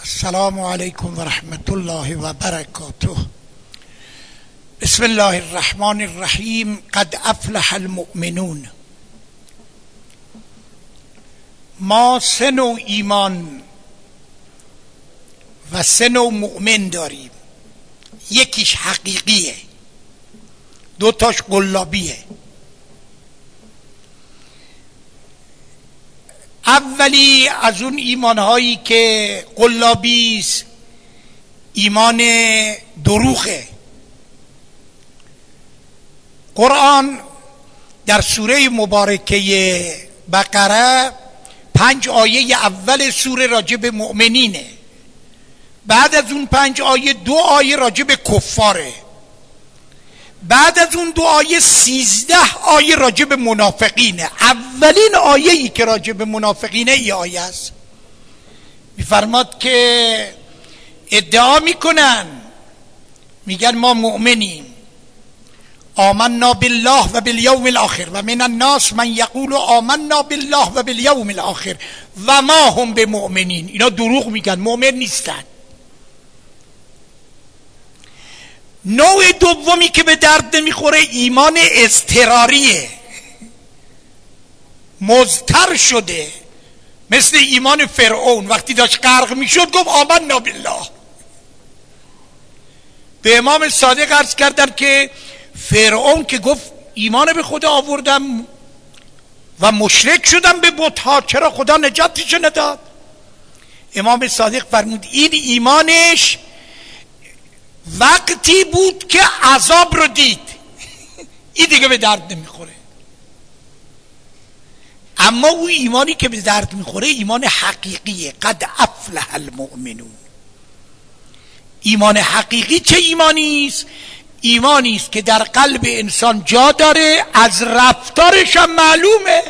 السلام علیکم و رحمت الله و برکاته. بسم الله الرحمن الرحیم. قد افلح المؤمنون. ما سه نوع ایمان و سه نوع مؤمن داریم. یکیش حقیقیه، دوتاش قلابیه. اولی از اون ایمانهایی که قلابیست ایمان دروغه. قرآن در سوره مبارکه بقره 5 آیه اول سوره راجع به مؤمنینه، بعد از اون 5 آیه 2 آیه راجع به کفاره، بعد از اون 2 آیه 13 آیه راجع به منافقینه. اولین آیه‌ای که راجع به منافقینه ای آیه است، میفرماد که ادعا میکنن، میگن ما مؤمنیم، آمنا بالله و بالیوم الاخر و من الناس من یقول آمنا بالله و بالیوم الاخر و ما هم بمؤمنین. اینا دروغ میگن، مؤمن نیستن. نوع دومی که به درد نمیخوره ایمان اضطراریه، مضطر شده، مثل ایمان فرعون. وقتی داشت غرق میشد گفت آمنا بالله. به امام صادق عرض کردن که فرعون که گفت ایمان به خدا آوردم و مشرک شدم به بت‌ها، چرا خدا نجاتش نداد؟ امام صادق فرمود این ایمانش وقتی بود که عذاب رو دید، این دیگه به درد نمیخوره. اما او ایمانی که به درد میخوره ایمان حقیقیه. قد افلح المؤمنون. ایمان حقیقی چه ایمانی است؟ ایمانی است که در قلب انسان جا داره، از رفتارش هم معلومه،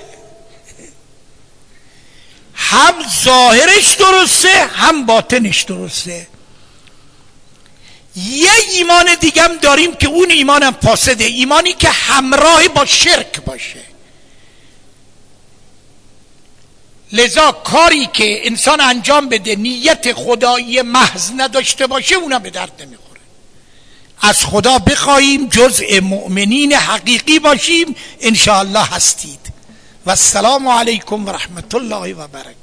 هم ظاهرش درسته هم باطنش درسته. یه ایمان دیگه هم داریم که اون ایمانم فاسده، ایمانی که همراه با شرک باشه. لذا کاری که انسان انجام بده نیت خدایی محض نداشته باشه اونم به درد نمیخوره. از خدا بخواهیم جزء مؤمنین حقیقی باشیم، انشاءالله هستید. و السلام علیکم و رحمت الله و برکاته.